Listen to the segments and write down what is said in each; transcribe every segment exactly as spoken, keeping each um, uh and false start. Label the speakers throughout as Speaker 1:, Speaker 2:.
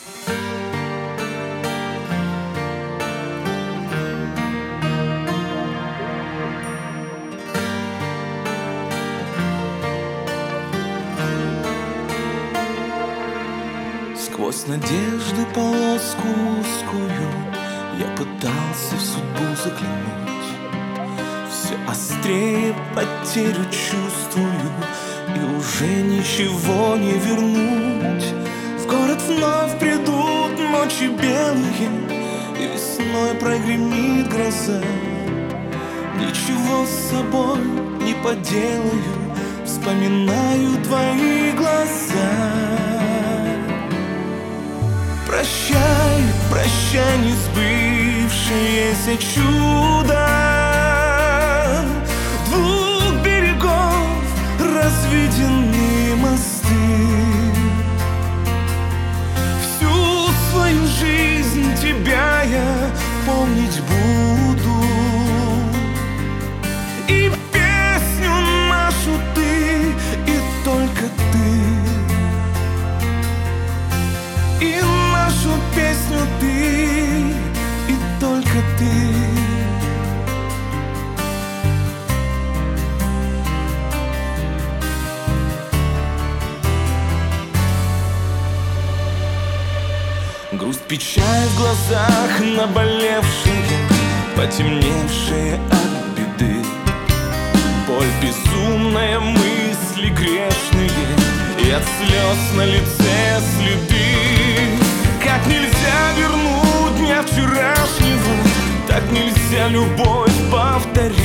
Speaker 1: Сквозь надежды полоску узкую я пытался в судьбу заглянуть. Все острее потерю чувствую, и уже ничего не вернуть. В город вновь придут ночи белые, и весной прогремит гроза. Ничего с собой не поделаю, вспоминаю твои глаза. Прощай, прощай, не сбывшееся чудо. Двух берегов разведены мосты. Всю свою жизнь тебя я помнить буду, и песню нашу ты, и только ты. И нашу песню ты, и только ты. Грусть, печаль в глазах наболевшие, потемневшие от беды. Боль, безумная, мысли грешные, и от слез на лице следы. Как нельзя вернуть дня вчерашнего, так нельзя любовь повторить.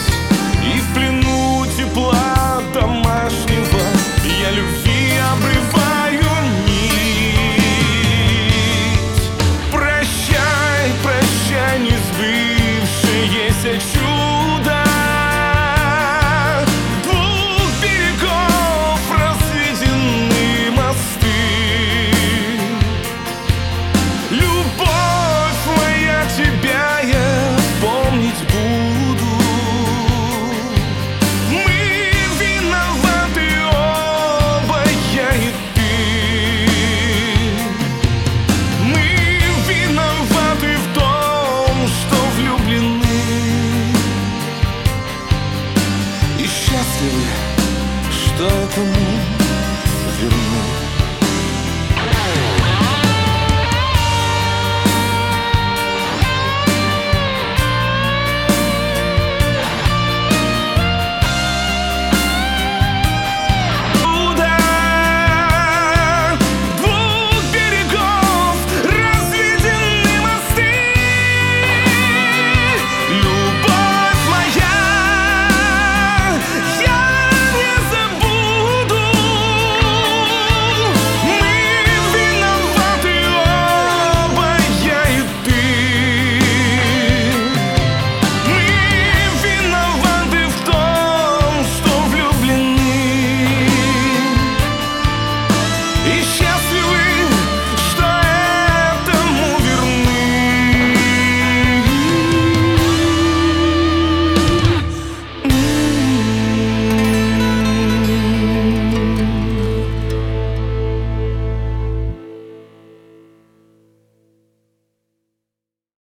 Speaker 1: И в плену тепла домашнего я любви обрываю.